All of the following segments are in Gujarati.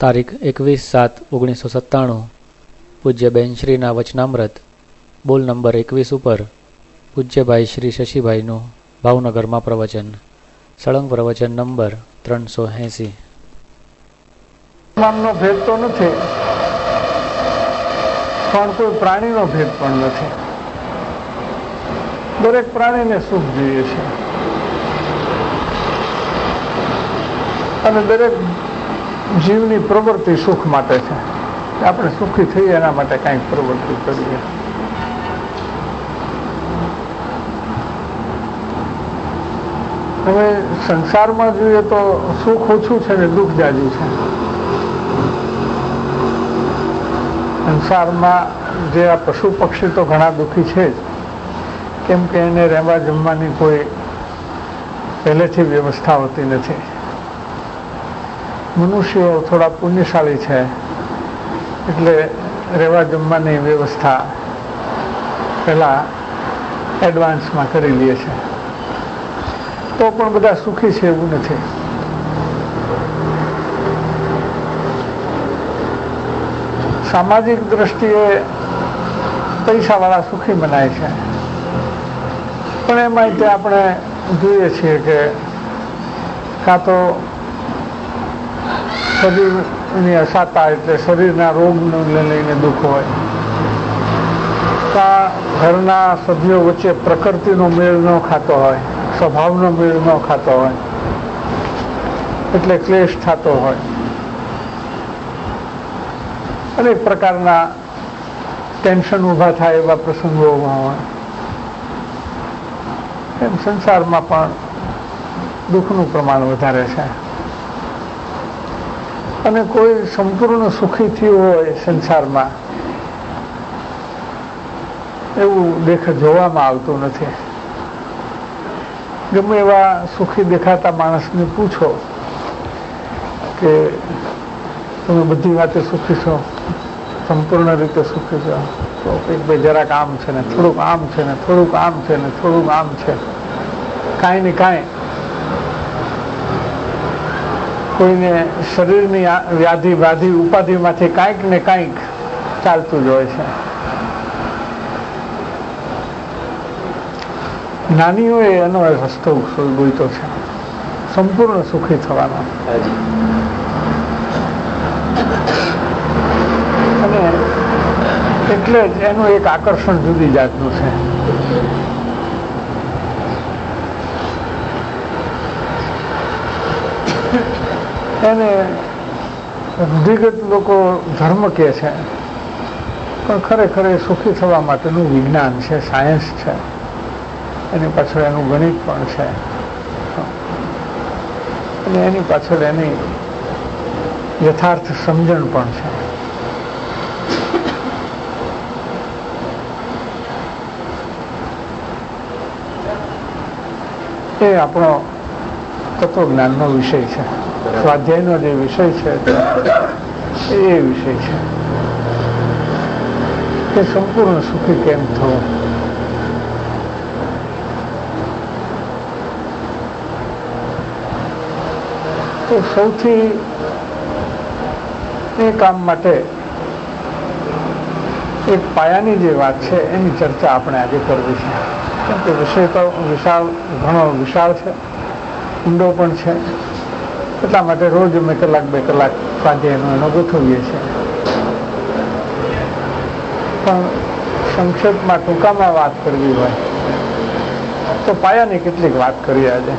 તારીખ 21/7/1997 પૂજ્ય બેનશ્રીના વચનામૃત બોલ નંબર 21 ઉપર પૂજ્યભાઈ શ્રી શશીભાઈનું ભાવનગરમાં પ્રવચન. સળંગ પ્રવચન નંબર 380. નો ભેદ તો નથી, પણ કોઈ પ્રાણીનો ભેદ પણ નથી. દરેક પ્રાણીને સુખ જોઈએ છે અને દરેક જીવની પ્રવૃત્તિ સુખ માટે છે. આપણે સુખી થઈએ એના માટે કંઈક પ્રવૃત્તિ કરીએ. હવે સંસારમાં જોઈએ તો સુખ ઓછું છે ને દુઃખ જાજુ છે. સંસારમાં જે આ પશુ પક્ષી તો ઘણા દુઃખી છે જ, કેમ કે એને રહેવા જમવાની કોઈ પહેલેથી વ્યવસ્થા હોતી નથી. મનુષ્યો થોડા પુણ્યશાળી છે એટલે રહેવા જમવાની વ્યવસ્થા પહેલાં એડવાન્સમાં કરી લે છે, તો પણ બધા સુખી છે એવું નથી. સામાજિક દ્રષ્ટિએ પૈસાવાળા સુખી મનાય છે, પણ એમાં તે આપણે જોઈએ છીએ કે કાં તો શરીરની અસાતા એટલે શરીરના રોગને લઈને દુઃખ હોય, કાં ઘરના સભ્યો વચ્ચે પ્રકૃતિનો મેળ ન ખાતો હોય, સ્વભાવનો મેળ ન ખાતો હોય એટલે ક્લેશ થતો હોય. અનેક પ્રકારના ટેન્શન ઊભા થાય એવા પ્રસંગોમાં હોય. એમ સંસારમાં પણ દુઃખનું પ્રમાણ વધારે છે. અને કોઈ સંપૂર્ણ સુખી થયું હોય સંસારમાં એવું જોવામાં આવતું નથી. ગમે એવા સુખી દેખાતા માણસને પૂછો કે તમે બધી વાતે સુખી છો, સંપૂર્ણ રીતે સુખી છો, તો ભાઈ જરાક આમ છે ને થોડુંક આમ છે ને થોડુંક આમ છે ને થોડુંક આમ છે, કાંઈ ને કાંઈ. કોઈને શરીરની વ્યાધિ ઉપાધિમાંથી કાંઈક ને કાંઈક ચાલતું જ હોય છે. જ્ઞાનીઓએ એનો રસ્તો ગોઈતો છે સંપૂર્ણ સુખી થવાનો. અને એટલે જ એનું એક આકર્ષણ જુદી જાતનું છે. એને રૂઢિગત લોકો ધર્મ કહે છે, પણ ખરેખર એ સુખી થવા માટેનું વિજ્ઞાન છે, સાયન્સ છે. એની પાછળ એનું ગણિત પણ છે અને એની પાછળ એની યથાર્થ સમજણ પણ છે. એ આપણો તત્વજ્ઞાનનો વિષય છે. સ્વાધ્યાયનો જે વિષય છે એ વિષય છે કે સંપૂર્ણ સુખી કેમ થવું. તો સૌથી એ કામ માટે એક પાયાની જે વાત છે એની ચર્ચા આપણે આજે કરવી છે. કેમ કે વિષય તો ઘણો વિશાળ છે, ઊંડો પણ છે. એટલા માટે રોજ અમે 1-2 કલાક સ્વાધ્યાયનો એનો ગોઠવીએ છીએ. પણ સંક્ષેપમાં ટૂંકામાં વાત કરવી હોય તો પાયાની કેટલીક વાત કરીએ આજે.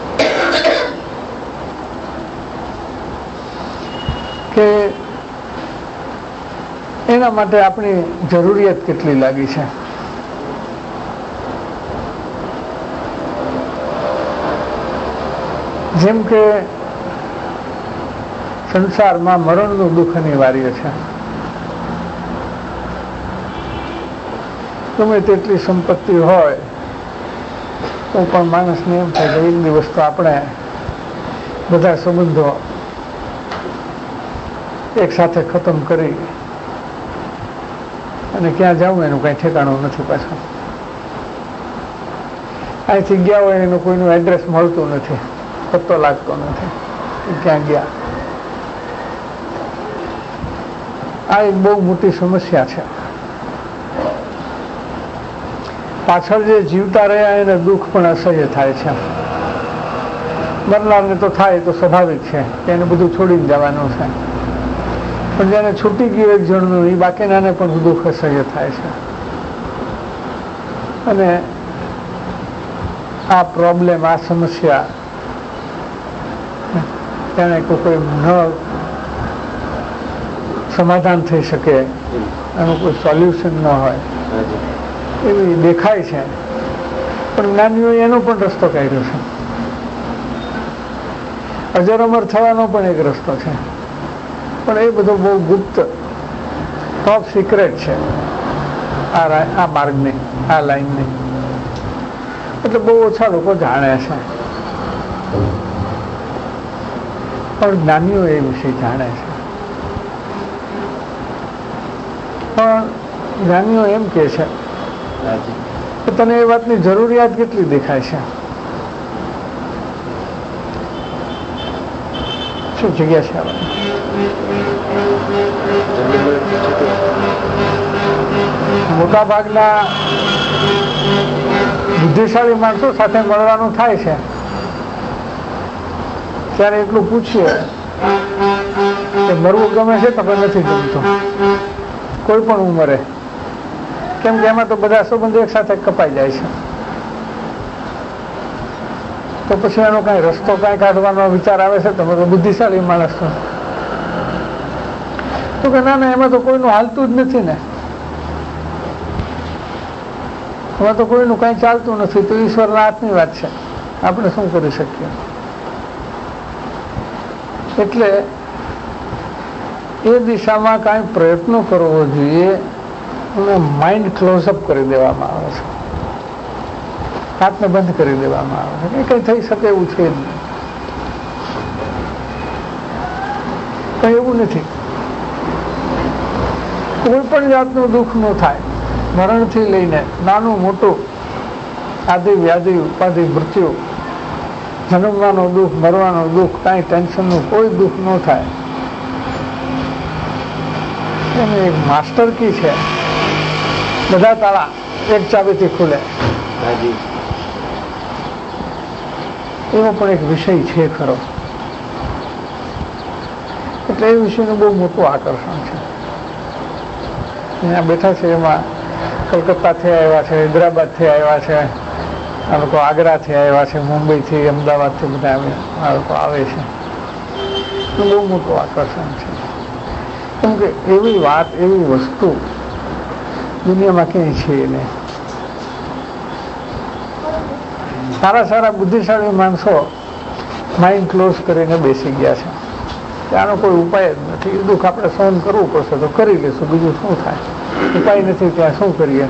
કે એના માટે આપણી જરૂરિયાત કેટલી લાગી છે. જેમ કે સંસારમાં મરણનું દુઃખ અનિવાર્ય છે. ગમે તેટલી સંપત્તિ હોય તો પણ માણસને એમ થાય કે એક દિવસ તો આપણે બધા સંબંધો એક સાથે ખતમ કરી અને ક્યાં જવું એનું કંઈ ઠેકાણું નથી. પાછું અહીંથી ગયા હોય એનું કોઈનું એડ્રેસ મળતું નથી, પત્તો લાગતો નથી ક્યાં ગયા. આ એક બહુ મોટી સમસ્યા છે. પાછળ જે જીવતા રહ્યા એને દુઃખ પણ અસહ્ય થાય છે. મરનારને તો થાય તો સ્વાભાવિક છે કે એને બધું છોડીને જવાનું છે, પણ જેને છૂટી ગયું એક જણનું એ બાકીનાને પણ દુઃખ અસહ્ય થાય છે. અને આ પ્રોબ્લેમ, આ સમસ્યા તેને કોઈ ન સમાધાન થઈ શકે, એનું કોઈ સોલ્યુશન ન હોય એવી દેખાય છે. પણ જ્ઞાનીઓએ એનો પણ રસ્તો કાઢ્યો છે. અજર-અમર થવાનો પણ એક રસ્તો છે, પણ એ બધો બહુ ગુપ્ત, ટોપ સિક્રેટ છે આ માર્ગની, આ લાઈનની. એટલે બહુ ઓછા લોકો જાણે છે, પણ જ્ઞાનીઓ એ વિશે જાણે છે. પણ જ્ઞાનીઓ એમ કહે છે કે તને એ વાતની જરૂરિયાત કેટલી દેખાય છે? શું જગ્યા છે? મોટા ભાગના બુદ્ધિશાળી માણસો સાથે મળવાનું થાય છે ત્યારે એટલું પૂછીએ કે મરવું ગમે છે તો નથી ગમતું, કોઈ પણ ઉંમરે. કેમ કે એમાં તો બધા સંબંધો એક સાથે કપાઈ જાય છે. તો પછી એનો કાંઈ રસ્તો કાંઈ કાઢવાનો વિચાર આવે છે? તમે તો બુદ્ધિશાળી માણસ છો. તો કે ના એમાં તો કોઈનું હાલતું જ નથી ને, એમાં તો કોઈનું કાંઈ ચાલતું નથી, તો ઈશ્વરના હાથની વાત છે, આપણે શું કરી શકીએ? એટલે એ દિશામાં કાંઈ પ્રયત્નો કરવો જોઈએ અને માઇન્ડ ક્લોઝઅપ કરી દેવામાં આવે છે, હાથને બંધ કરી દેવામાં આવે છે. કંઈ થઈ શકે એવું છે જ નહીં, કંઈ એવું નથી. કોઈ પણ જાતનું દુઃખ ન થાય, મરણથી લઈને નાનું મોટું, આદિ વ્યાધિ ઉપાધિ મૃત્યુ, જન્મવાનું દુઃખ, મરવાનું દુઃખ, કાંઈ ટેન્શનનું કોઈ દુઃખ ન થાય. એની એક માસ્ટર કી છે, બધા તાળા એક ચાવીથી ખુલે, એવો પણ એક વિષય છે ખરો. એટલે એ વિષયનું બહુ મોટું આકર્ષણ છે. અહીંયા બેઠા છે એમાં કલકત્તાથી આવ્યા છે, હૈદરાબાદથી આવ્યા છે, આ લોકો આગ્રાથી આવ્યા છે, મુંબઈથી, અમદાવાદથી બધા આ લોકો આવે છે. બહુ મોટું આકર્ષણ છે. કેમ કે એવી વાત, એવી વસ્તુ દુનિયામાં ક્યાંય છે નહીં. સારા સારા બુદ્ધિશાળી માણસો માઇન્ડ ક્લોઝ કરીને બેસી ગયા છે કે આનો કોઈ ઉપાય જ નથી, દુઃખ આપણે સહન કરવું પડશે તો કરી લઈશું, બીજું શું થાય? ઉપાય નથી ત્યાં શું કરીએ?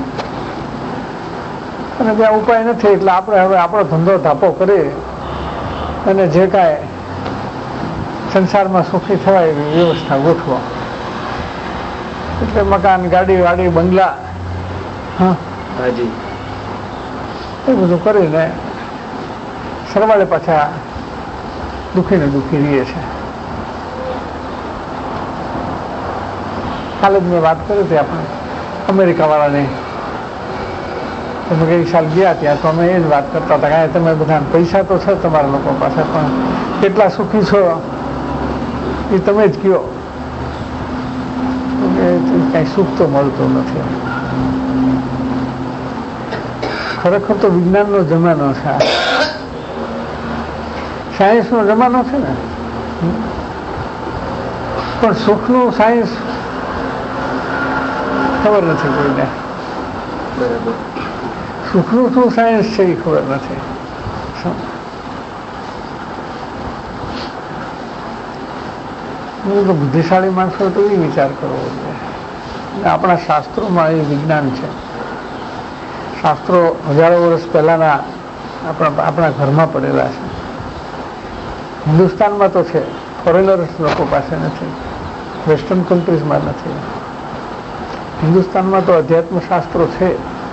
અને ત્યાં ઉપાય નથી એટલે આપણે હવે આપણો ધંધો ધાપો કરી અને જે કાંઈ સંસારમાં સુખી થવાય એવી વ્યવસ્થા ગોઠવો. એટલે મકાન, ગાડી વાડી, બંગલા, હા એ બધું કરીને સરવાળે પાછા દુઃખી ને દુઃખી રહીએ છે. કાલે જ મેં વાત કરી હતી આપણે અમેરિકા વાળાની. તમે ગઈ સાલ ગયા ત્યાં તો અમે એ જ વાત કરતા હતા કે તમે બધા પૈસા તો છે તમારા લોકો પાસે, પણ કેટલા સુખી છો એ તમે જ કહો. કઈ સુખ તો મળતું નથી. ખરેખર તો વિજ્ઞાનનો જમાનો છે, સાયન્સનો જમાનો છે ને, પણ સુખનું સાયન્સ ખબર નથી કોઈને. સુખનું શું સાયન્સ છે એ ખબર નથી. તો બુદ્ધિશાળી માણસો તો એ વિચાર કરવો જોઈએ. આપણા શાસ્ત્રોમાં એ વિજ્ઞાન છે. શાસ્ત્રો હજારો વર્ષ પહેલાના આપણા ઘરમાં પડેલા છે. હિન્દુસ્તાનમાં તો છે, ફોરેનર્સ લોકો પાસે નથી, વેસ્ટર્ન કન્ટ્રીઝમાં નથી. હિન્દુસ્તાનમાં તો અધ્યાત્મ શાસ્ત્રો છે,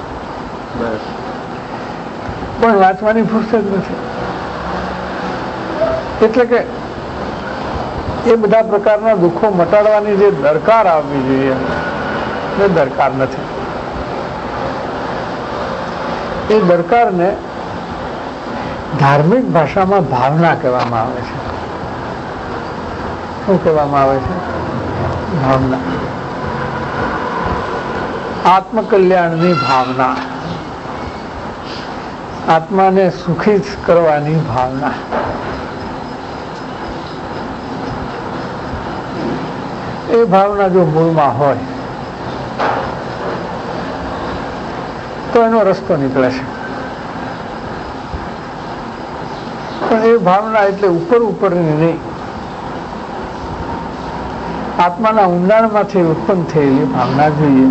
પણ વાંચવાની ફુરસદ નથી. એટલે કે એ બધા પ્રકારના દુઃખો મટાડવાની જે દરકાર આવવી જોઈએ એ દરકાર નથી. એ દરકારને ધાર્મિક ભાષામાં ભાવના કહેવામાં આવે છે. શું કહેવામાં આવે છે? ભાવના. આત્મકલ્યાણની ભાવના, આત્માને સુખી કરવાની ભાવના. એ ભાવના જો મૂળમાં હોય તો એનો રસ્તો નીકળે છે. પણ એ ભાવના એટલે ઉપર ઉપરની નહીં, આત્માના ઊંડાણમાંથી ઉત્પન્ન થયેલી ભાવના જોઈએ.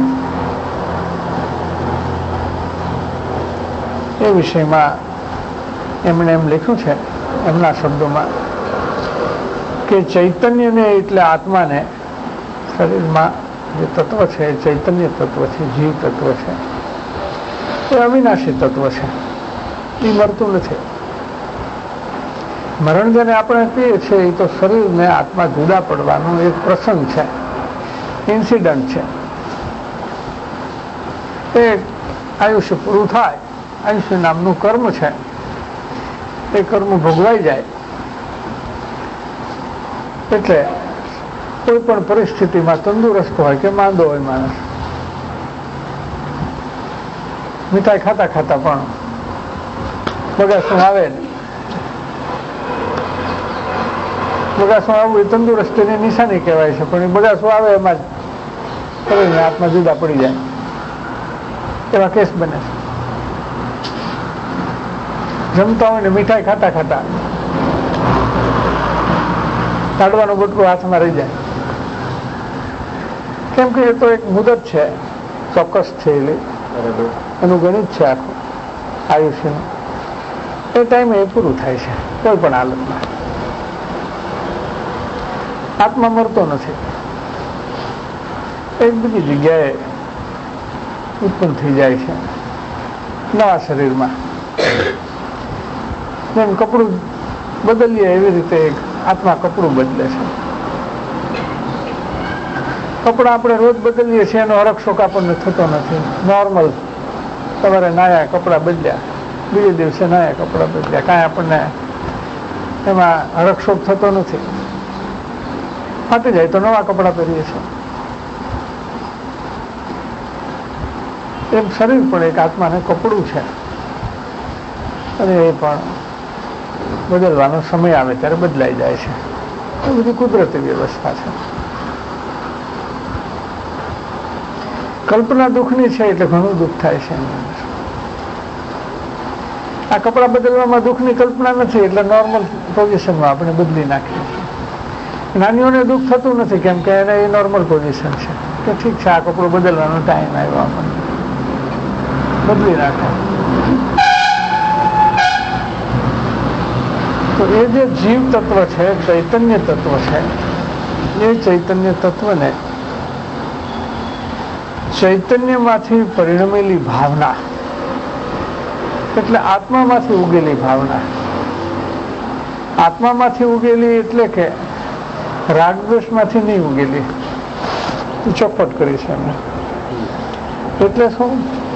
એ વિષયમાં એમણે એમ લખ્યું છે એમના શબ્દોમાં કે ચૈતન્યને એટલે આત્માને, શરીરમાં જે તત્વ છે એ ચૈતન્ય તત્વ છે, જીવ તત્વ છે, એ અવિનાશી તત્વ છે, એ મરતું નથી. મરણ જેને આપણે કહીએ છીએ એ તો શરીરને આત્મા જુદા પડવાનો એક પ્રસંગ છે, ઇન્સિડન્ટ છે. એ આયુષ્ય પૂરું થાય, આયુષ્ય નામનું કર્મ છે, એ કર્મ ભોગવાઈ જાય એટલે કોઈ પણ પરિસ્થિતિમાં તંદુરસ્ત હોય કે માંદો હોય માણસ, મીઠાઈ ખાતા ખાતા પણ બગાસું આવે ને, બગાસું આવવું એ તંદુરસ્તીની નિશાની કહેવાય છે. પણ એ બગાસું આવે એમાં જ શરીરને હાથમાં જુદા પડી જાય એવા કેસ બને છે. જમતા હોય ને મીઠાઈ ખાતા ખાતા કાઢવાનું બટકું હાથમાં રહી જાય, કેમ કે એ તો એક મુદત છે ચોક્કસ થયેલી, એનું ગણિત છે આખું આયુષ્યનું. એ ટાઈમે એ પૂરું થાય છે કોઈ પણ હાલતમાં. આત્મા મરતો નથી, એક બીજી જગ્યાએ ઉત્પન્ન થઈ જાય છે નવા શરીરમાં. જેમ કપડું બદલીએ એવી રીતે આત્મા કપડું બદલે છે. કપડા આપણે રોજ બદલીએ છીએ એનો હરખશોખ આપણને થતો નથી. નોર્મલ સવારે નાયા કપડા બદલ્યા, બીજે દિવસે નાયા કપડા બદલ્યા, કાંઈ આપણને એમાં હરખશોખ થતો નથી. ફાટી જાય તો નવા કપડા પહેરીએ છીએ. એમ શરીર પણ એક આત્માને કપડું છે અને એ પણ બદલવાનો સમય આવે ત્યારે બદલાઈ જાય છે. એ બધી કુદરતી વ્યવસ્થા છે. કલ્પના દુઃખની છે એટલે ઘણું દુઃખ થાય છે એની અંદર. આ કપડાં બદલવામાં દુઃખની કલ્પના નથી એટલે નોર્મલ પોઝિશનમાં આપણે બદલી નાખીએ છીએ. નાનીઓને દુઃખ થતું નથી કેમ કે એને એ નોર્મલ પોઝિશન છે કે ઠીક છે આ કપડું બદલવાનો ટાઈમ આવ્યો, આપણને બદલી નાખે. તો એ જે જીવ તત્વ છે, ચૈતન્ય તત્વ છે, એ ચૈતન્ય તત્વને ચૈતન્યમાંથી પરિણમેલી ભાવના એટલે આત્મામાંથી ઉગેલી ભાવના. આત્મામાંથી ઉગેલી એટલે કે રાગદ્વેષમાંથી નહીં ઉગેલી. ચોખવટ કરી છે એમને. એટલે શું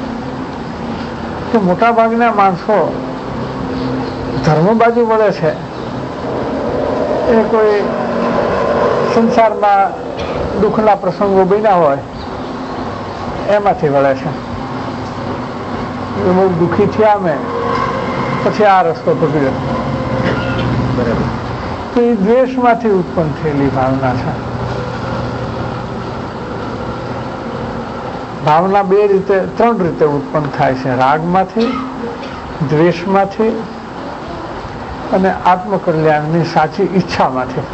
કે મોટા ભાગના માણસો ધર્મ બાજુ વળે છે એ કોઈ સંસારમાં દુઃખના પ્રસંગો બન્યા હોય એમાંથી વળે છે. બહુ દુઃખી થયા અમે પછી આ રસ્તો પકડ્યો. બરાબર. તો એ દ્વેષમાંથી ઉત્પન્ન થયેલી ભાવના છે. ભાવના બે રીતે, ત્રણ રીતે ઉત્પન્ન થાય છે: રાગમાંથી, દ્વેષમાંથી અને આત્મકલ્યાણની સાચી ઈચ્છામાંથી.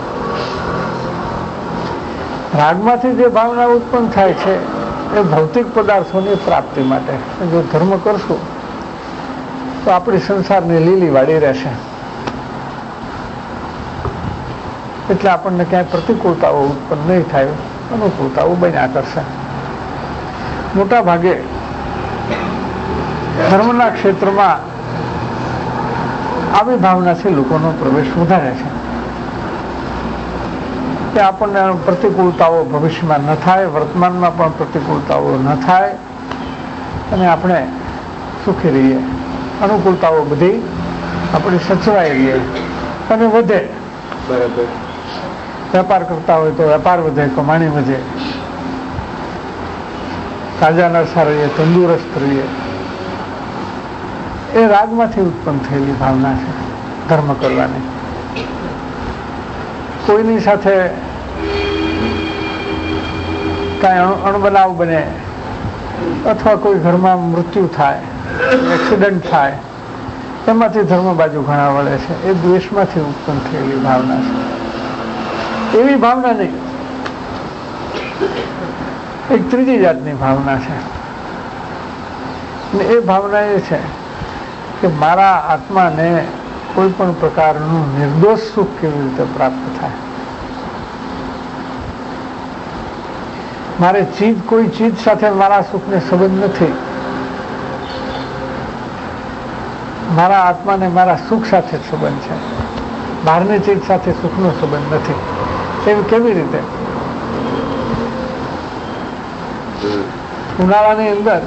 રાગમાંથી જે ભાવના ઉત્પન્ન થાય છે એ ભૌતિક પદાર્થોની પ્રાપ્તિ માટે. જો ધર્મ કરશું તો આપણી સંસારની લીલી વાળી રહેશે એટલે આપણને ક્યાંય પ્રતિકૂળતાઓ ઉત્પન્ન નહીં થાય, અનુકૂળતાઓ બન્યા કરશે. મોટા ભાગે ધર્મના ક્ષેત્રમાં આવી ભાવનાથી લોકોનો પ્રવેશ વધારે છે. કે આપણને પ્રતિકૂળતાઓ ભવિષ્યમાં ન થાય, વર્તમાનમાં પણ પ્રતિકૂળતાઓ ન થાય અને આપણે સુખી રહીએ, અનુકૂળતાઓ બધી આપણી સચવાઈ રહીએ અને વધે. બરાબર. વેપાર કરતા હોય તો વેપાર વધે, કમાણી વધે, તાજા નરસા રહીએ, તંદુરસ્ત રહીએ. એ રાગમાંથી ઉત્પન્ન થયેલી ભાવના છે ધર્મ કરવાની. કોઈની સાથે કાંઈ અણબનાવ બને અથવા કોઈ ઘરમાં મૃત્યુ થાય, એક્સિડન્ટ થાય, એમાંથી ધર્મ બાજુ ઘણા વળે છે. એ દ્વેષમાંથી ઉત્પન્ન થયેલી ભાવના છે. એવી ભાવના નહીં, એક ત્રીજી જાતની ભાવના છે. અને એ ભાવના એ છે કે મારા આત્માને કોઈ પણ પ્રકારનું નિર્દોષ સુખ કેવી રીતે પ્રાપ્ત થાય. મારે કોઈ ચીજ સાથે મારા સુખને સંબંધ નથી. મારા આત્માને મારા સુખ સાથે જ સંબંધ છે, બહારની ચીજ સાથે સુખનો સંબંધ નથી. એમ કેવી રીતે? ઉનાળાની અંદર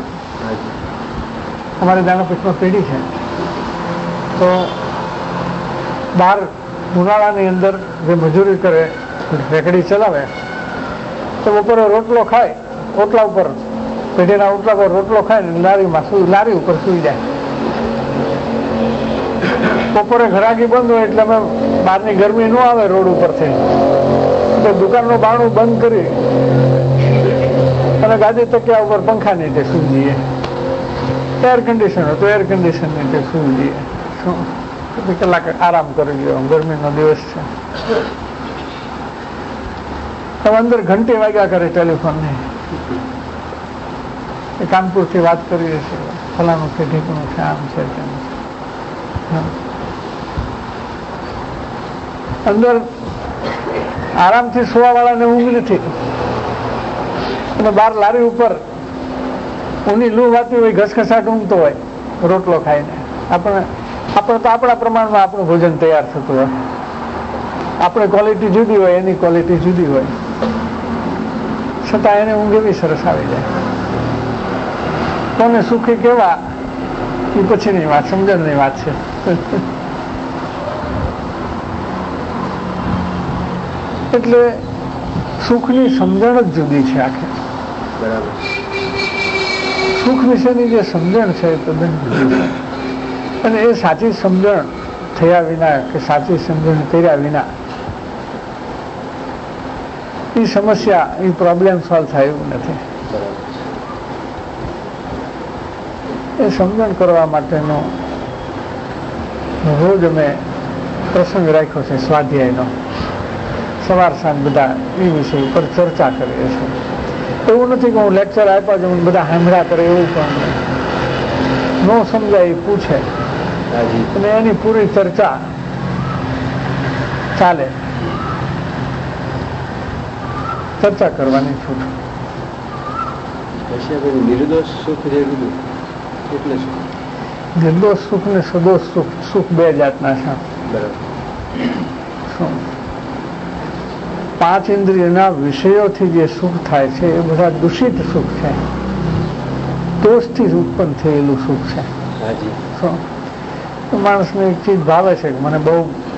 અમારી દાણાપીઠમાં પેઢી છે, તો બહાર ઉનાળાની અંદર જે મજૂરી કરે, રેકડી ચલાવે, તો બપોરે રોટલો ખાય, ઓટલા ઉપર, પેઢીના ઓટલા પર રોટલો ખાય ને લારી ઉપર સૂઈ જાય. બપોરે ઘરાકી બંધ હોય એટલે અમે બહારની ગરમી ન આવે રોડ ઉપરથી, તો દુકાનનું બારણું બંધ કરી અને ગાદી તકિયા ઉપર પંખા નીચે સૂઈ જઈએ. એર કન્ડિશન હોય તો એર કન્ડિશન નીચે સૂઈ જઈએ. કલાક આરામ કરી લ્યો, ગરમીનો દિવસ છે. હવે અંદર ઘંટી વાગ્યા કરે ટેલિફોનની, એ કાનપુરથી વાત કરીએ છીએ, ફલાણું છે, ઢીકણું છે, આમ છે, તેમ છે. અંદર આરામથી સુવા વાળાને ઊંઘ નથી, અને બહાર લારી ઉપર ઊની લૂ વાતી હોય, ઘસઘસાટ ઊંઘતો હોય રોટલો ખાઈને. આપણે તો આપણા પ્રમાણમાં આપણું ભોજન તૈયાર થતું હોય, આપણે ક્વોલિટી જુદી હોય, એની ક્વોલિટી જુદી હોય, છતાં એને ઊંઘ એવી સરસ આવી જાય. કોને સુખી કેવા એ પછીની વાત, સમજણની વાત છે. એટલે સુખની સમજણ જ જુદી છે આખી. બરાબર. સુખ વિશેની જે સમજણ છે એ તદ્દન જુદી છે. અને એ સાચી સમજણ થયા વિના કે સાચી સમજણ કર્યા વિના એ સમસ્યા, એ પ્રોબ્લેમ સોલ્વ થાય એવું નથી. એ સમજણ કરવા માટેનો રોજ અમે પ્રસંગ રાખ્યો છે સ્વાધ્યાયનો. સવાર સાંજ બધા એ વિષય ઉપર ચર્ચા કરીએ છીએ. એવું નથી કે હું લેક્ચર આપ્યા છું બધા સાંભળ્યા કરે, એવું પણ ન સમજાય પૂછે અને એની પૂરી ચર્ચા ચાલે. ચર્ચા કરવાની છૂટ. નિર્દોષ સુખ જે કીધું એટલે શું? નિર્દોષ સુખ ને સદોષ સુખ, સુખ બે જાતના છે. બરાબર. પાંચ ઇન્દ્રિયના વિષયોથી જે સુખ થાય છે એ બધા દૂષિત સુખ છે, દોષથી ઉત્પન્ન થયેલું સુખ છે. માણસને એક ચીજ ભાવે છે કે મને બહુ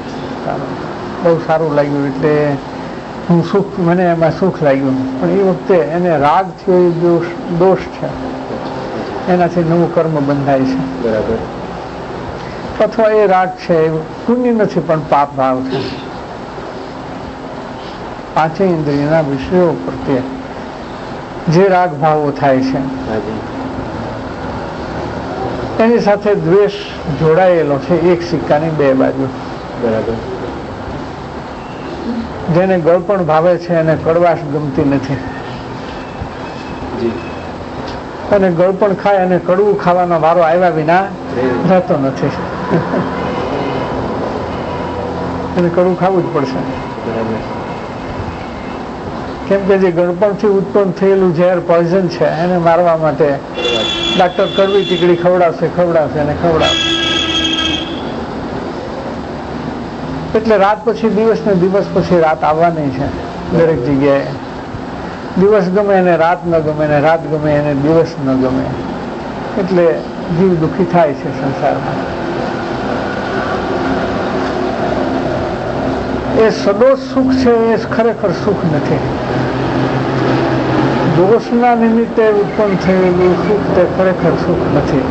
સારું લાગ્યું એટલે હું સુખ, મને એમાં સુખ લાગ્યું, પણ એ વખતે એને રાગ થયો એ દોષ છે, એનાથી નવું કર્મ બંધાય છે. બરાબર. અથવા એ રાગ છે એ પુણ્ય નથી પણ પાપ ભાવ છે. પાંચે ઇન્દ્રિયના વિષયો પ્રત્યે જે રાગ ભાવો થાય છે એની સાથે દ્વેષ જોડાયેલો છે, એક સિક્કાની બે બાજુ. બરાબર. જેને ગળપણ ભાવે છે એને કડવાશ ગમતી નથી, અને ગળપણ ખાય અને કડવું ખાવાનો વારો આવ્યા વિના રહેતો નથી. એને કડવું ખાવું જ પડશે. કેમ કે જે ગળપણથી ઉત્પન્ન થયેલું ઝેર, પોઈઝન છે, એને મારવા માટે ડાક્ટર કડવી ટીકડી ખવડાવશે અને ખવડાવશે. એટલે રાત પછી દિવસ ને દિવસ પછી રાત આવવાની છે. દરેક જગ્યાએ. દિવસ ગમે એને રાત ન ગમે, ને રાત ગમે એને દિવસ ન ગમે. એટલે જીવ દુઃખી થાય છે સંસારમાં. એ સદોષ સુખ છે એ ખરેખર સુખ નથી. દોષના નિમિત્તે ઉત્પન્ન થયેલું સુખ તે ખરેખર સુખ નથી.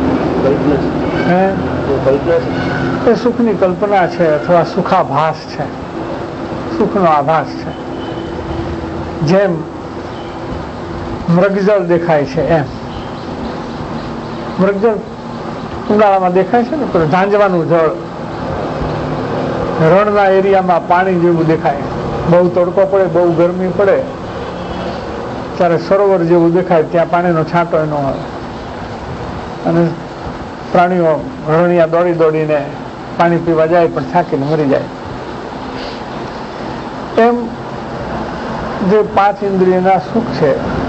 એ સુખની કલ્પના છે અથવા સુખાભાસ છે, સુખનો આભાસ છે. જેમ મૃગજળ દેખાય છે એમ. મૃગજળ ઉનાળામાં દેખાય છે ને, પણ ઝાંઝવાનું જળ રણના એરિયામાં પાણી જેવું દેખાય. બહુ તડકો પડે, બહુ ગરમી પડે ત્યારે સરોવર જેવું દેખાય, ત્યાં પાણીનો છાંટો ન હોય અને પ્રાણીઓ રણિયા દોડી દોડીને પાણી પીવા જાય પણ થાકીને મરી જાય. એમ જે 5 ઇન્દ્રિયના સુખ છે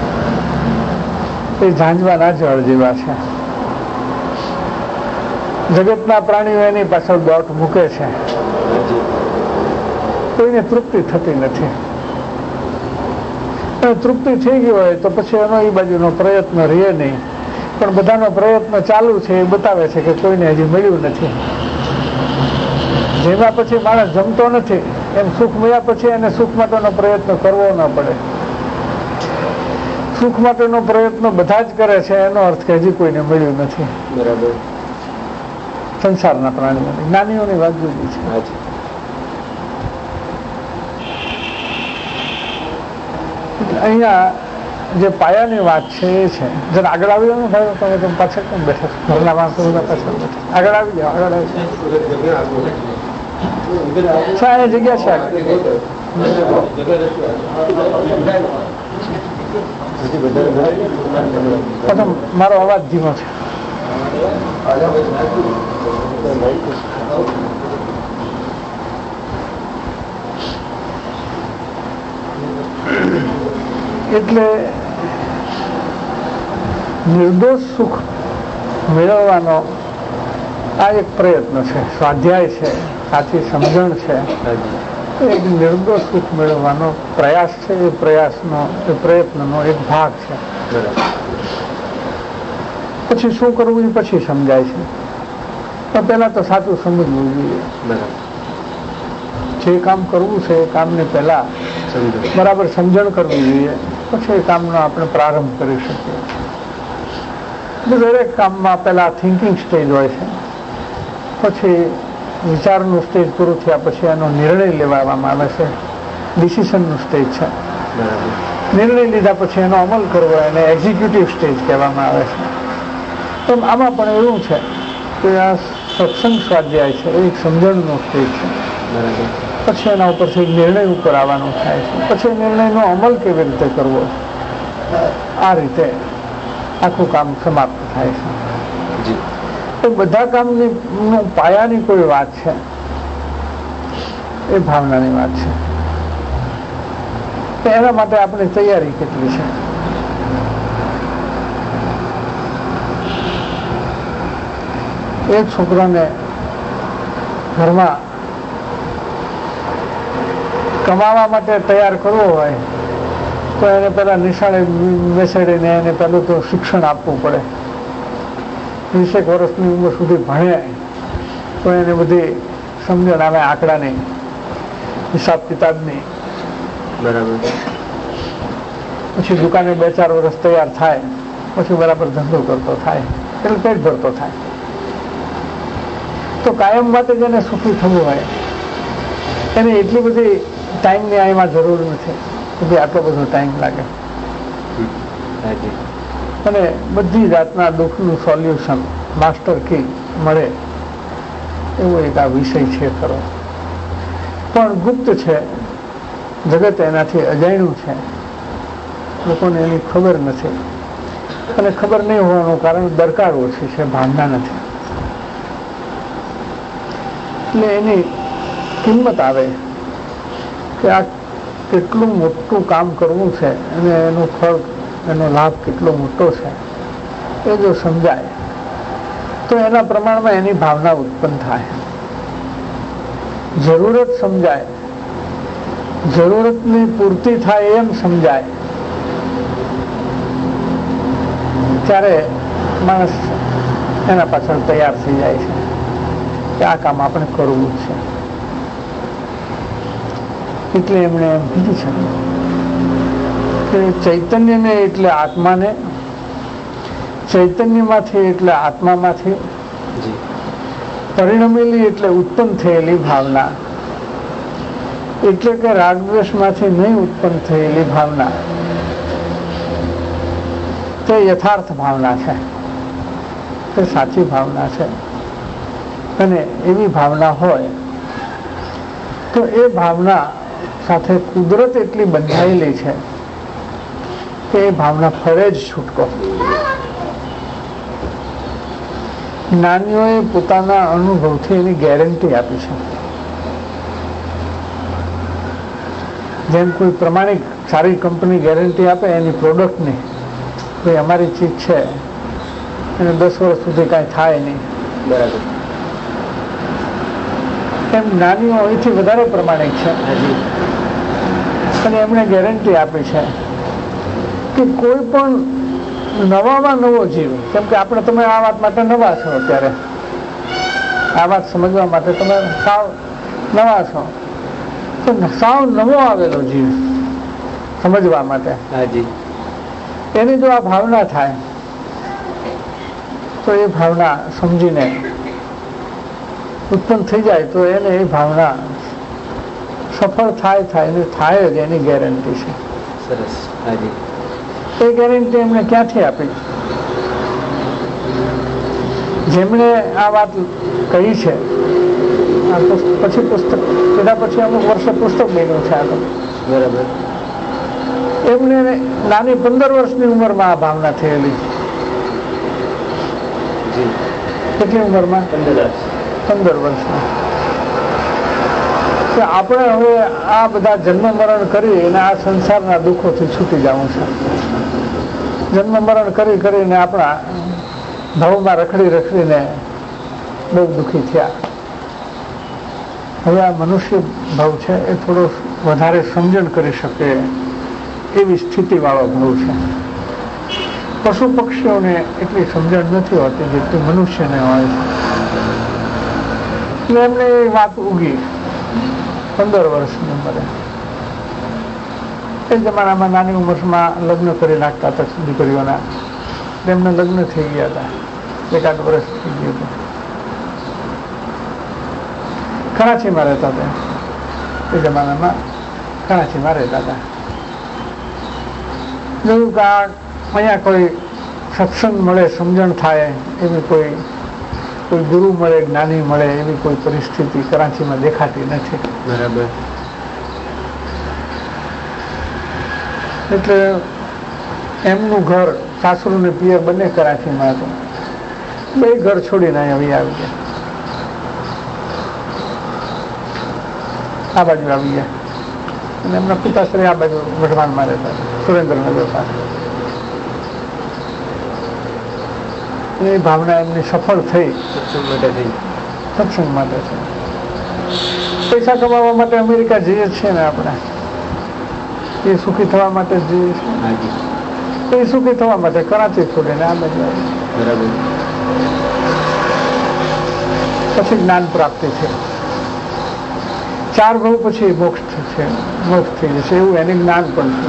એ ઝાંઝવાના જળ જેવા છે. જગતના પ્રાણીઓ એની પાછળ દોટ મૂકે છે, કોઈને તૃપ્તિ થતી નથી. અને તૃપ્તિ થઈ ગઈ હોય તો પછી એનો એ બાજુનો પ્રયત્ન રહે નહીં. પણ બધાનો પ્રયત્ન ચાલુ છે એ બતાવે છે કે કોઈને હજી મળ્યું નથી. જેમાં પછી માણસ જમતો નથી એમ સુખ મળ્યા પછી એને સુખ માટેનો પ્રયત્ન કરવો ન પડે. સુખ માટેનો પ્રયત્ન બધા જ કરે છે, એનો અર્થ કે હજી કોઈને મળ્યું નથી. બરાબર. સંસારના પ્રાણીઓની, જ્ઞાનીઓની વાત જુદી છે. અહીંયા જે પાયાની વાત છે એ છે. જરા આગળ આવી જાવ ને ભાઈ, તમે પાછળ કેમ બેઠા છો? ઘરના માણસો બધા પાછળ બેઠા. આગળ આવી જાઓ, આગળ આવી જાઓ. જગ્યા છે. મારો અવાજ ધીમો છે. એટલે નિર્દોષ સુખ મેળવવાનો આ એક પ્રયત્ન છે, સ્વાધ્યાય છે, સાચી સમજણ છે. એક નિર્દોષ સુખ મેળવવાનો પ્રયાસ છે. એ પ્રયત્નનો એક ભાગ છે. પછી શું કરવું એ પછી સમજાય છે, પણ પહેલા તો સાચું સમજવું જોઈએ. જે કામ કરવું છે એ કામને પહેલા બરાબર સમજણ કરવી જોઈએ, પછી એ કામનો આપણે પ્રારંભ કરી શકીએ. દરેક કામમાં પહેલા થિંકિંગ સ્ટેજ હોય છે, પછી વિચારનું સ્ટેજ પૂરું થયા પછી એનો નિર્ણય લેવામાં આવે છે, ડિસિઝનનું સ્ટેજ છે. નિર્ણય લીધા પછી એનો અમલ કરવો એને એક્ઝિક્યુટિવ સ્ટેજ કહેવામાં આવે છે. એમ આમાં પણ એવું છે કે આ સત્સંગ સ્વાધ્યાય છે, એક સમજણનો સ્ટેજ છે. પછી એના ઉપરથી નિર્ણય ઉપર આવવાનું થાય છે. પછી નિર્ણયનો અમલ કેવી રીતે કરવો, આ રીતે આખું કામ સમાપ્ત થાય છે. તો બધા કામની પાયાની કોઈ વાત છે એ ભાવનાની વાત છે. તો એના માટે આપણી તૈયારી કેટલી છે? એક છોકરાને ઘરમાં કમાવા માટે તૈયાર કરવો હોય તો એને પહેલા નિશાળે બેસાડીને એને પહેલું તો શિક્ષણ આપવું પડે. 20 વર્ષની ઉંમર સુધી ભણે તો એને બધી સમજણ આવે આંકડાની, હિસાબ કિતાબની. બરાબર. પછી દુકાને 2-4 વર્ષ તૈયાર થાય પછી બરાબર ધંધો કરતો થાય, એટલે પેટ ભરતો થાય. તો કાયમ માટે જેને સુખી થવું હોય એને એટલી બધી ટાઈમની આમાં જરૂર નથી કે ભાઈ આટલો બધો ટાઈમ લાગે. અને બધી જાતના દુઃખનું સોલ્યુશન માસ્ટર કી મળે એવો એક આ વિષય છે ખરો. પણ ગુપ્ત છે, જગત એનાથી અજાણ્યું છે, લોકોને એની ખબર નથી. અને ખબર નહીં હોવાનું કારણ દરકાર ઓછી છે, ભાવના નથી. એટલે એની કિંમત આવે કે આ કેટલું મોટું કામ કરવું છે અને એનું ફળ, એનો લાભ કેટલો મોટો છે એ જો સમજાય તો એના પ્રમાણમાં એની ભાવના ઉત્પન્ન થાય. જરૂરત સમજાય જરૂરતની પૂર્તિ થાય એમ સમજાય ત્યારે માણસ એના પાછળ તૈયાર થઈ જાય છે કે આ કામ આપણે કરવું જ છે. એટલે એમણે એમ કીધું છે કે ચૈતન્યને એટલે આત્માને, ચૈતન્યમાંથી એટલે આત્મામાંથી પરિણમેલી એટલે ઉત્પન્ન થયેલી ભાવના, એટલે કે રાગદ્વેષમાંથી નહીં ઉત્પન્ન થયેલી ભાવના તે યથાર્થ ભાવના છે, તે સાચી ભાવના છે. અને એવી ભાવના હોય તો એ ભાવના સાથે કુદરત એટલી બંધાયેલી છે કે એ ભાવના ફરે જ છૂટકો. જ્ઞાનીઓએ પોતાના અનુભવથી એની ગેરંટી આપી છે. જેમ કોઈ પ્રમાણિક સારી કંપની ગેરંટી આપે એની પ્રોડક્ટની, ભાઈ અમારી ચીજ છે એને 10 વર્ષ સુધી કાંઈ થાય નહીં, બરાબર. એમ જ્ઞાનીઓ અહીંથી વધારે પ્રમાણિક છે અને એમણે ગેરંટી આપી છે કે કોઈ પણ નવામાં નવો જીવ, કેમ કે આપણે તમે આ વાત માટે નવા છો, અત્યારે આ વાત સમજવા માટે તમે સાવ નવા છો, તો સાવ નવો આવેલો જીવ સમજવા માટે એની જો આ ભાવના થાય તો એ ભાવના સમજીને ઉત્પન્ન થઈ જાય તો એને એ ભાવના સફળ થાય ને થાય જ એની ગેરંટી છે. સરસ. હાજી. એ ગેરંટી એમને ક્યાંથી આપી? જેમણે આ વાત કહી છે, પછી પુસ્તક એના પછી અમુક વર્ષે પુસ્તક બન્યું છે આ તો, બરાબર. એમને નાની 15 વર્ષની ઉંમરમાં આ ભાવના થયેલી. કેટલી ઉંમરમાં? 15 વર્ષમાં. કે આપણે હવે આ બધા જન્મ મરણ કરી અને આ સંસારના દુઃખોથી છૂટી જવું છે. જન્મ મરણ કરીને આપણા ભાવમાં રખડીને બહુ દુઃખી થયા. હવે આ મનુષ્ય ભાવ છે એ થોડો વધારે સમજણ કરી શકે એવી સ્થિતિવાળો ભાવ છે. પશુ પક્ષીઓને એટલી સમજણ નથી હોતી જેટલી મનુષ્યને હોય છે. એટલે એમને એ વાત ઉગી 15 વર્ષની ઉંમરે. એ જમાનામાં નાની ઉંમરમાં લગ્ન કરી નાખતા હતા દીકરીઓના. એમને લગ્ન થઈ ગયા હતા, 1-8 વર્ષ થઈ ગયું હતું. કરાચીમાં રહેતા હતા એ જમાનામાં, કરાચીમાં રહેતા હતા. જોયું કે અહીંયા કોઈ સત્સંગ મળે, સમજણ થાય એવી કોઈ ગુરુ મળે, જ્ઞાની મળે એવી કોઈ પરિસ્થિતિ કરાચીમાં દેખાતી નથી. બરાબર. એટલે એમનું ઘર, સાસરું ને પિયર બંને કરાચીમાં હતું. 2 ઘર છોડીને અહીંયા આવી ગયા, આ બાજુ આવી ગયા. અને એમના પિતાશ્રી આ બાજુ વઢવાણમાં રહેતા, સુરેન્દ્રનગર પાસે. એ ભાવના એમની સફળ થઈ સત્સંગ માટે છે. પૈસા કમાવા માટે અમેરિકા જઈએ છીએ ને આપણે, એ સુખી થવા માટે જઈએ છીએ. એ સુખી થવા માટે કરાચી છોડીને આ બાજુ બરાબર. પછી જ્ઞાન પ્રાપ્તિ છે. 4 ભાવ પછી મોક્ષ થઈ જશે એવું એને જ્ઞાન પણ છે.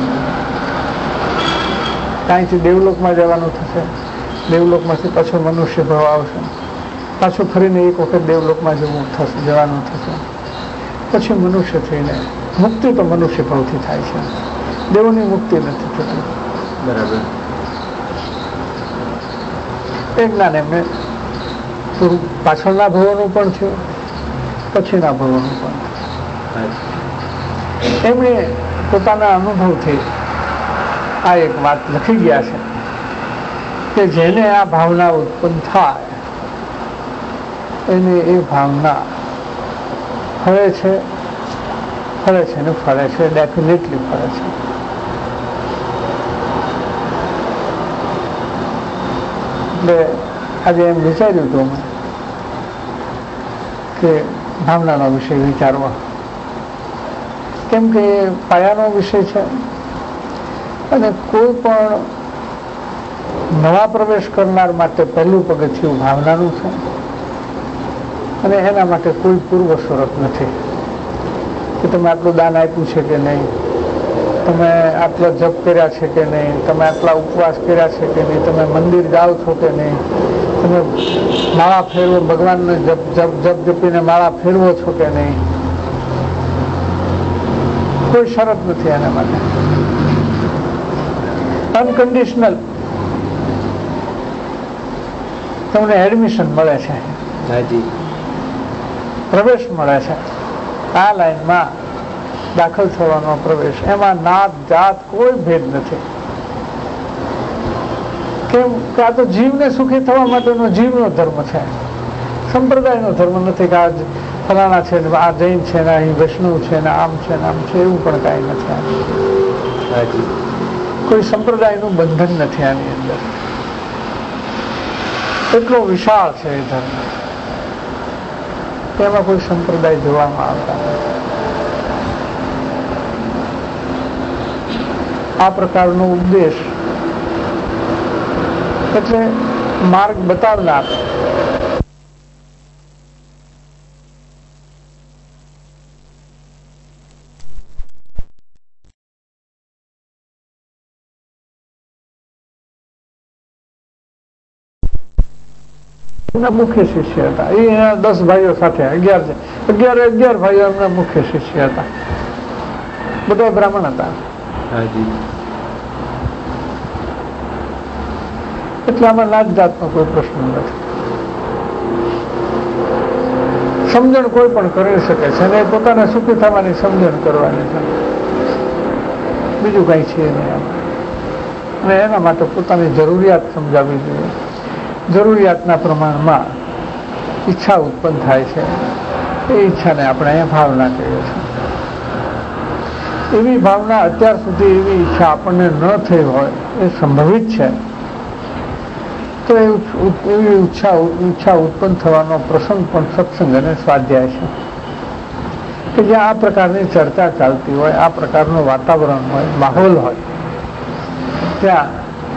ત્યાંથી દેવલોકમાં જવાનું થશે, દેવલોકમાંથી પાછો મનુષ્ય ભાવ આવશે, પાછું ફરીને એક વખત દેવલોકમાં જવાનું થશે, પછી મનુષ્ય થઈને મુક્તિ તો મનુષ્ય ભાવથી થાય છે, દેવોની મુક્તિ નથી થતી. બરાબર. એ જ્ઞાન એમને પૂરું પાછળના ભવોનું પણ થયું, પછીના ભવોનું પણ. એમણે પોતાના અનુભવથી આ એક વાત લખી ગયા છે કે જેને આ ભાવના ઉત્પન્ન થાય એને એ ભાવના ફરે છે ને ફરે છે, ડેફિનેટલી ફરે છે. એટલે આજે એમ વિચાર્યું હતું કે ભાવનાનો વિષય વિચારવા. કેમ કે એ પાયાનો વિષય છે અને કોઈ પણ નવા પ્રવેશ કરનાર માટે પહેલું પગથિયું ભાવનાનું છે અને એના માટે કોઈ પૂર્વ શરત નથી કે તમે આટલું દાન આપ્યું છે કે નહીં, તમે આટલા જપ કર્યા છે કે નહીં, તમે આટલા ઉપવાસ કર્યા છે કે નહીં, તમે મંદિર જાઓ છો કે નહીં, તમે માળા ફેરવો, ભગવાનને જપ જપ જપ જપીને માળા ફેરવો છો કે નહીં. કોઈ શરત નથી એના માટે. અનકન્ડિશનલ તમને એડમિશન મળે છે, પ્રવેશ મળે છે. આ લાઈનમાં દાખલ થવાનો પ્રવેશ, એમાં નાત જાત કોઈ ભેદ નથી. કેમ કે આ તો જીવને સુખી થવા માટેનો જીવનો ધર્મ છે, સંપ્રદાયનો ધર્મ નથી કે આ ફલાણા છે ને આ જૈન છે ને અહીં વૈષ્ણવ છે ને આમ છે ને આમ છે, એવું પણ કાંઈ નથી. કોઈ સંપ્રદાયનું બંધન નથી આની અંદર. એટલો વિશાળ છે એ ધર્મ, તેમાં કોઈ સંપ્રદાય જોવામાં આવતા નથી. આ પ્રકારનો ઉપદેશ એટલે માર્ગ બતાવનાર. મુખ્ય શિષ્ય હતા. એ 10 ભાઈઓ સાથે 11 ભાઈઓ એમના મુખ્ય શિષ્ય હતા. બધા બ્રાહ્મણ હતા. એટલે આમાં નાત જાતનો કોઈ પ્રશ્ન નથી. સમજણ કોઈ પણ કરી શકે છે અને પોતાને સુખી થવાની સમજણ કરવાની છે, બીજું કઈ છે નહીં. અને એના માટે પોતાની જરૂરિયાત સમજાવવી જોઈએ. જરૂરિયાતના પ્રમાણમાં ઈચ્છા ઉત્પન્ન થાય છે, એ ઈચ્છાને આપણે અહીંયા ભાવના કહીએ છીએ. એવી ભાવના અત્યાર સુધી એવી ઈચ્છા આપણને ન થઈ હોય એ સંભવિત છે, તો એવી ઈચ્છા ઉત્પન્ન થવાનો પ્રસંગ પણ સત્સંગ અને સ્વાધ્યાય છે કે જ્યાં આ પ્રકારની ચર્ચા ચાલતી હોય, આ પ્રકારનું વાતાવરણ હોય, માહોલ હોય, ત્યાં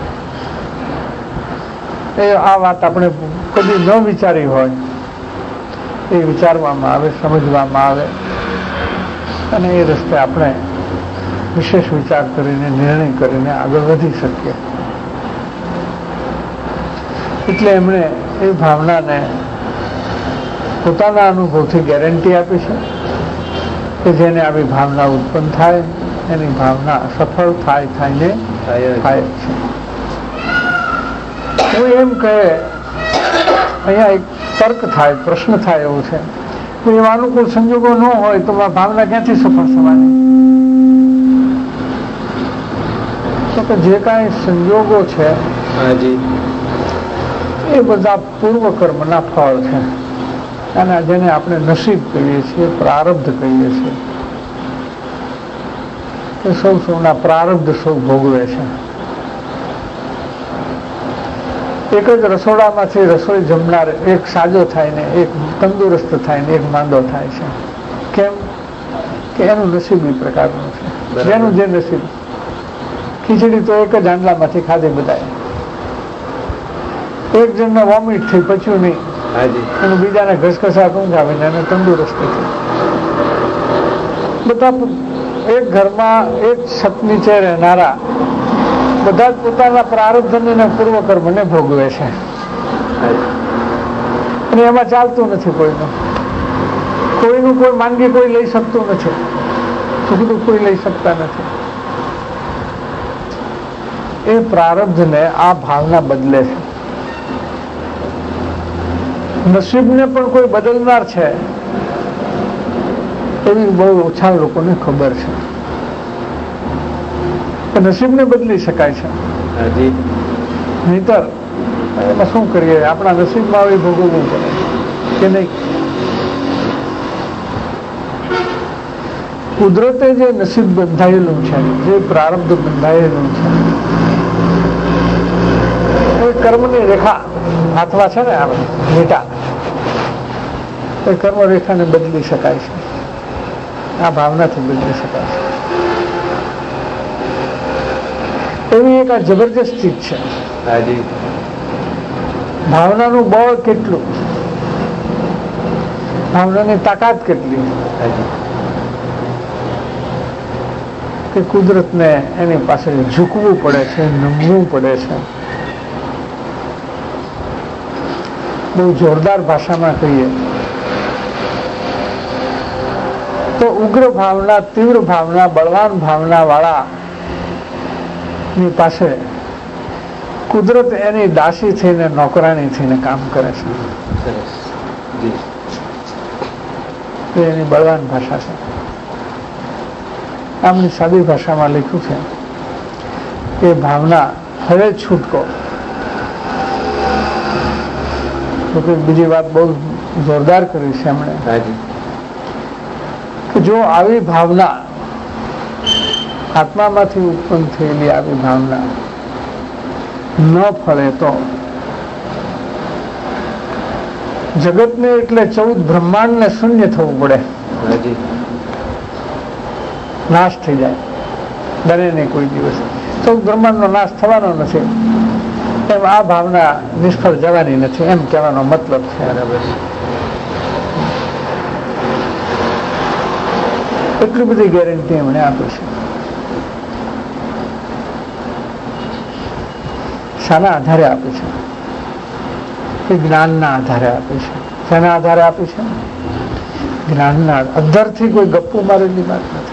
આ વાત આપણે કદી ન વિચારી હોય એ વિચારવામાં આવે, સમજવામાં આવે અને એ રસ્તે આપણે વિશેષ વિચાર કરીને નિર્ણય કરીને આગળ વધી શકીએ. એટલે એમણે એ ભાવનાને પોતાના અનુભવથી ગેરંટી આપી છે કે જેને આવી ભાવના ઉત્પન્ન થાય એની ભાવના સફળ થઈને થાય છે. હું એમ કહે, અહીંયા એક તર્ક થાય, પ્રશ્ન થાય એવું છે કે એવા અનુકૂળ સંજોગો ન હોય તો આ ભાવના ક્યાંથી સફળ થવાની? તો કે જે કાંઈ સંજોગો છે એ બધા પૂર્વ કર્મના ફળ છે, અને જેને આપણે નસીબ કહીએ છીએ, પ્રારબ્ધ કહીએ છીએ. કે સૌના પ્રારબ્ધ સૌ ભોગવે છે. એક જ રસોડામાંથી રસોઈ જમનાર એક સાજો થાય ને એક તંદુરસ્ત થાય ને એક માંદો થાય છે. કેમ કે એનું નસીબ એ પ્રકારનું છે, જેનું જે નસીબ. ખીચડી તો એક જ આંડલામાંથી ખાધી બધાએ. એક જણને વોમિટ થઈ, પચ્યું નહીં, એનું બીજાને ઘસઘસા ઊંઘાવીને એને તંદુરસ્ત થઈ. બધા એક ઘરમાં એક છત નીચે રહેનારા બધા જ પોતાના પ્રારબ્ધને પૂર્વ કર્મને ભોગવે છે અને એમાં ચાલતું નથી કોઈનું કોઈ માંગી કોઈ લઈ શકતું નથી, સુખ દુઃખ કોઈ લઈ શકતા નથી. એ પ્રારબ્ધને આ ભાવના બદલે છે. નસીબને પણ કોઈ બદલનાર છે એવી બહુ ઓછા લોકોને ખબર છે કે નસીબને બદલી શકાય છે. નહીતર એમાં શું કરીએ, આપણા નસીબમાં આવી ભોગવવું પડે કે નહીં. કુદરતે જે નસીબ બંધાયેલું છે, જે પ્રારબ્ધ બંધાયેલું છે, એ કર્મની રેખા હાથમાં છે ને આપણે મીઠા, એ કર્મ રેખાને બદલી શકાય છે. આ ભાવનાથી બદલી શકાશે. એવી એક આ જબરજસ્ત ચીજ છે. હાજી. ભાવનાનું બળ કેટલું, ભાવનાની તાકાત કેટલી હાજી. કે કુદરતને એની પાસે ઝૂકવું પડે છે, નમવું પડે છે. બહુ જોરદાર ભાષામાં કહીએ તો ઉગ્ર ભાવના, તીવ્ર ભાવના, બળવાન ભાવના વાળા ની પાસે કુદરત એની દાસી થઈને, નોકરાણી થઈને કામ કરે છે. સરસ. જી. એ એની બળવાન ભાષા છે. આમની સાદી ભાષામાં લખ્યું છે કે ભાવના હવે છૂટકો. તો કે બીજી વાત બહુ જોરદાર કરી છે એમણે કે જો આવી ભાવના, આત્મામાંથી ઉત્પન્ન થયેલી આવી ભાવના ન ફળે તો જગતને એટલે 14 બ્રહ્માંડને શૂન્ય થવું પડે, નાશ થઈ જાય. બને નહીં કોઈ દિવસ. 14 બ્રહ્માંડનો નાશ થવાનો નથી, એમ આ ભાવના નિષ્ફળ જવાની નથી, એમ કહેવાનો મતલબ છે. એટલી બધી ગેરંટી એમણે આપી છે. શાના આધારે આપી છે? એ જ્ઞાનના આધારે આપી છે. શાના આધારે આપી છે? જ્ઞાનના. અંદરથી કોઈ ગપ્પુ મારેલી વાત નથી,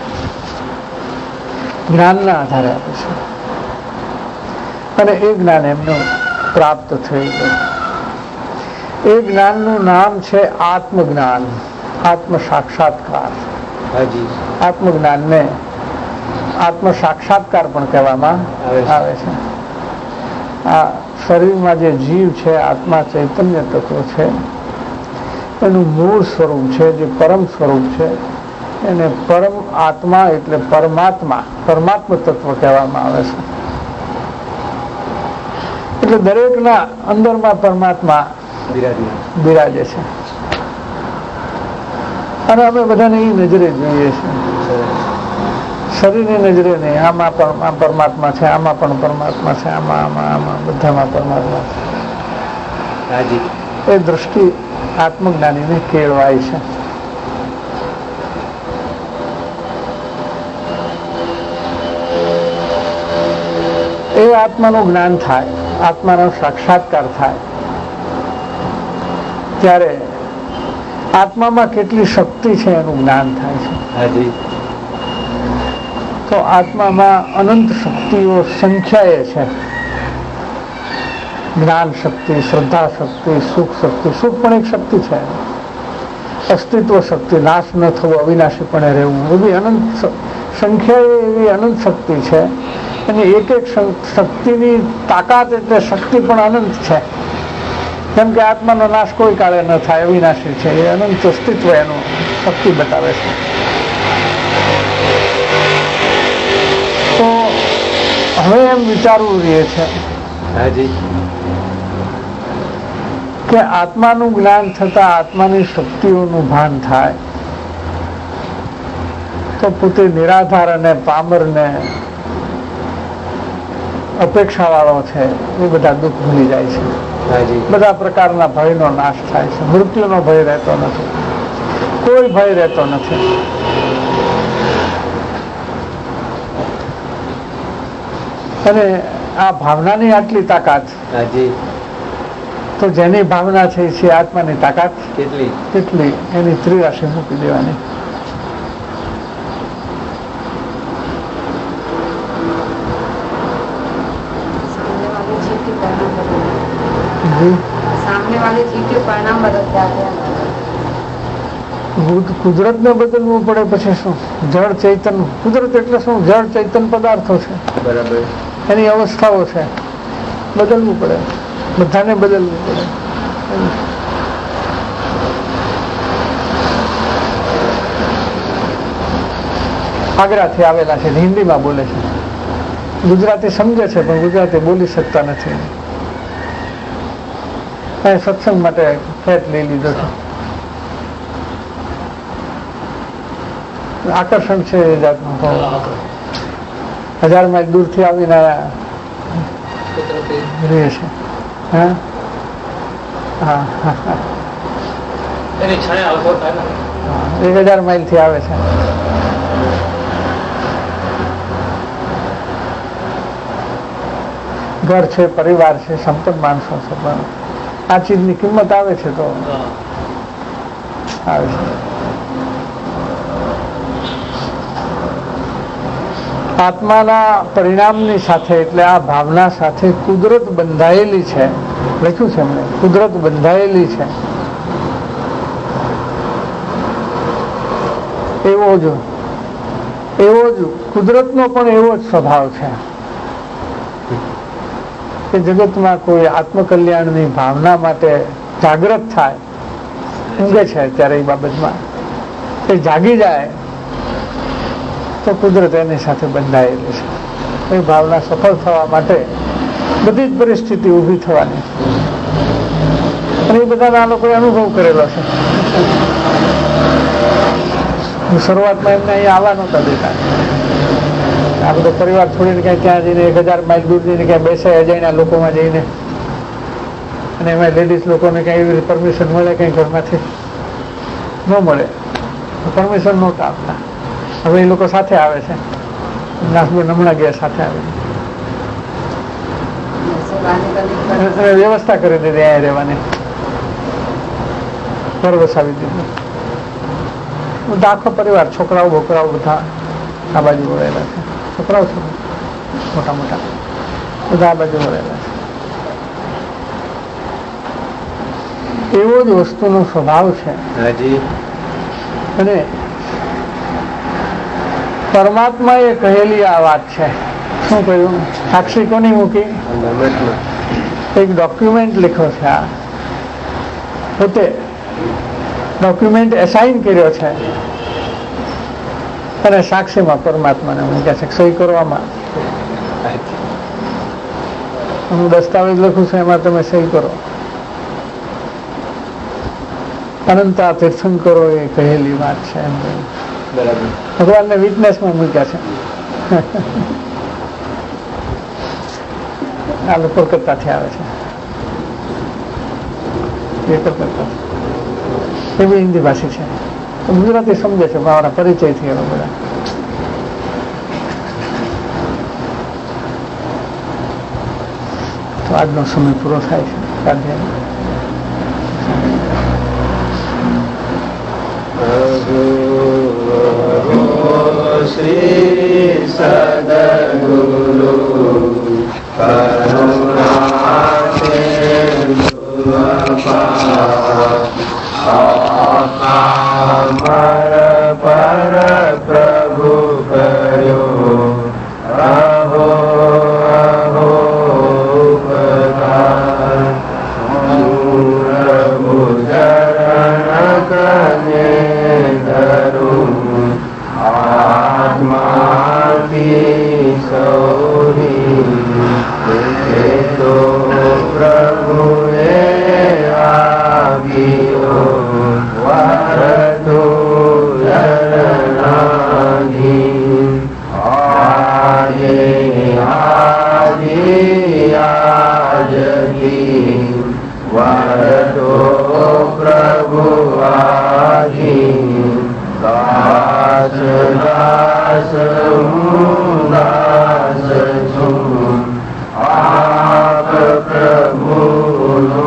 જ્ઞાનના આધારે આપે છે. અને એ જ્ઞાન એમનું પ્રાપ્ત થઈ ગયું. એ જ્ઞાનનું નામ છે આત્મજ્ઞાન, આત્મ સાક્ષાત્કાર. આત્મજ્ઞાનને આત્મ સાક્ષાત્કાર પણ કહેવામાં આવે છે. આ શરીરમાં જે જીવ છે, આત્મા ચૈતન્ય તત્વ છે, એનું મૂળ સ્વરૂપ છે, જે પરમ સ્વરૂપ છે, એને પરમ આત્મા એટલે પરમાત્મા, પરમાત્મ તત્વ કહેવામાં આવે છે. એટલે દરેકના અંદરમાં પરમાત્મા બિરાજે છે. અને અમે બધાને એ નજરે જોઈએ છીએ, શરીરની નજરે નહીં. આમાં પણ પરમાત્મા છે, આમાં પણ પરમાત્મા છે, આમાં બધામાં પરમાત્મા છે. એ દૃષ્ટિ આત્મજ્ઞાનીને કેળવાય છે. એ આત્માનું જ્ઞાન થાય, આત્માનો સાક્ષાત્કાર થાય ત્યારે આત્મામાં કેટલી શક્તિ છે એનું જ્ઞાન થાય છે. તો આત્મામાં અનંત શક્તિઓ સંખ્યાએ છે. જ્ઞાન શક્તિ, શ્રદ્ધા શક્તિ, સુખ શક્તિ. સુખ પણ એક શક્તિ છે, અસ્તિત્વ શક્તિ, નાશ ન થવું, અવિનાશીપણે રહેવું. એવી અનંત સંખ્યાએ એવી અનંત શક્તિ છે. એની એક એક શક્તિની તાકાત એટલે શક્તિ પણ અનંત છે. કેમ કે આત્માનો નાશ કોઈ કાળે ન થાય, અવિનાશી છે. એ અનંત અસ્તિત્વ એનું શક્તિ બતાવે છે. તો હવે એમ વિચારવું રહે છે કે આત્માનું જ્ઞાન થતા આત્માની શક્તિઓનું ભાન થાય તો પોતે નિરાધાર અને પામરને અપેક્ષા વાળો છે એ બધા દુઃખ ભૂલી જાય છે. બધા પ્રકારના ભયનો નાશ થાય છે. મૃત્યુનો ભય રહેતો નથી, કોઈ ભય રહેતો નથી. અને આ ભાવનાની આટલી તાકાત, તો જેની ભાવના છે છે આત્માની તાકાત કેટલી એની ત્રિરાશી મૂકી દેવાની. કુદરતને બદલવું પડે પછી શું? જળ ચૈતન. કુદરત એટલે શું? જળ ચૈતન પદાર્થો છે, બરાબર, એની અવસ્થાઓ છે. બદલવું પડે, બધાને બદલવું પડે. આગ્રાથી આવેલા છે, હિન્દીમાં બોલે છે. ગુજરાતી સમજે છે પણ ગુજરાતી બોલી શકતા નથી. સત્સંગ માટે ફ્લેટ લઈ લીધો છે. આકર્ષણ છે એ જાતનું. 1000 માઇલ દૂરથી આવીને રહે છે. હા હા હા, 1000 માઇલથી આવે છે. ઘર છે, પરિવાર છે, સંપન્ન માણસો છે, પણ આ ચીજની કિંમત આવે છે તો આવે છે. આત્માના પરિણામની સાથે એટલે આ ભાવના સાથે કુદરત બંધાયેલી છે. લખ્યું છે એમને, કુદરત બંધાયેલી છે. એવો જ કુદરતનો પણ એવો જ સ્વભાવ છે કે જગતમાં કોઈ આત્મકલ્યાણની ભાવના માટે જાગૃત થાય, ઊંઘે છે ત્યારે એ બાબતમાં એ જાગી જાય તો કુદરત એની સાથે બંધાયેલી છે. એ ભાવના સફળ થવા માટે બધી જ પરિસ્થિતિ ઊભી થવાની છે અને એ બધાના આ લોકોએ અનુભવ કરેલો છે. શરૂઆતમાં એમને અહીંયા આવવા નહોતા દેતા. આ બધો પરિવાર છોડીને ક્યાંય ત્યાં જઈને 1000 માઇલ દૂર જઈને ક્યાંય બેસે અજાણ્યા લોકોમાં જઈને, અને એમાં લેડીઝ લોકોને ક્યાંય એવી રીતે પરમિશન મળે કંઈ ઘરમાંથી ન મળે, પરમિશન નહોતા આપતા. હવે એ લોકો સાથે આવે છે. નાસબેન હમણાં ગયા સાથે આવે, વ્યવસ્થા કરી દીધી અહીંયા રહેવાની, ઘર વસાવી દીધું. આખો પરિવાર, છોકરાઓ બોકરાઓ બધા આ બાજુ વળેલા છે. છોકરાઓ છે મોટા મોટા બધા આ બાજુ વળેલા છે. એવો જ વસ્તુનો સ્વભાવ છે. અને પરમાત્માએ કહેલી આ વાત છે. શું કહ્યું? સાક્ષી કોની મૂકી? એક ડોક્યુમેન્ટ લખ્યો છે. આ પોતે ડોક્યુમેન્ટ એસાઇન કર્યો છે અને સાક્ષીમાં પરમાત્માને મૂક્યા છે. સહી કરવામાં હું દસ્તાવેજ લખું છું, એમાં તમે સહી કરો. અનંતા તીર્થંકરો એ કહેલી વાત છે એમ ભગવાનને વિટનેસમાં મૂક્યા છે. આ કોલકાતાથી આવે છે, એ કોલકાતા એ બી હિન્દી ભાષી છે. ગુજરાતી સમજે છે, મારા પરિચયથી એવા બધા. તો આજનો સમય પૂરો થાય છે. શ્રી સદગુરુ પર પ્રભુ કર્યો અહો અહો પ્રભુ ચરણ કને ધરું આત્માથી સૌરી તો પ્રભુએ આવ્યો વરદો જરનાની આજે આજે આજથી વરદો પ્રભુ આજી દાસ દાસ હું દાસ છું આપ પ્રભુનો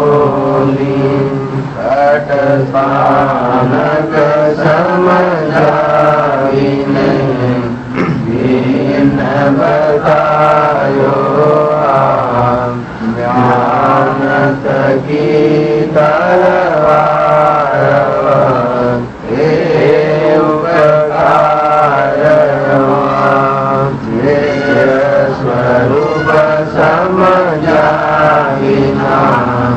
કટ સ્થાનક સમજાવીને દિન બતાયો જ્ઞાન થકી તલવાર સ્વરૂપ સમજાવીના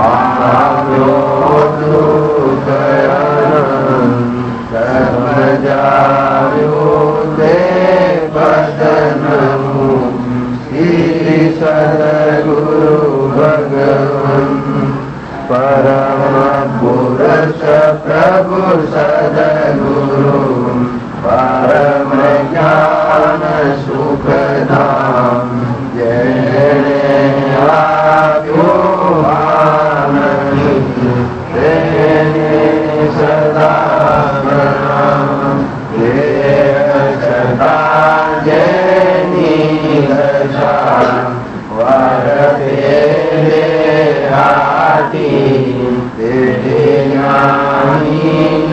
સમજાવ્યું તે બદનનું શ્રી સદગુરુ ભગવાન પરમ પુરુષ પ્રભુ સદગુરુ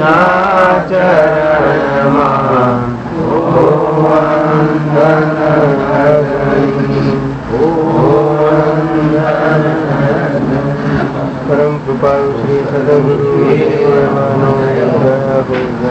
ચરણમાં વંદન પરમ કૃપાળુ શ્રી સદગુરુ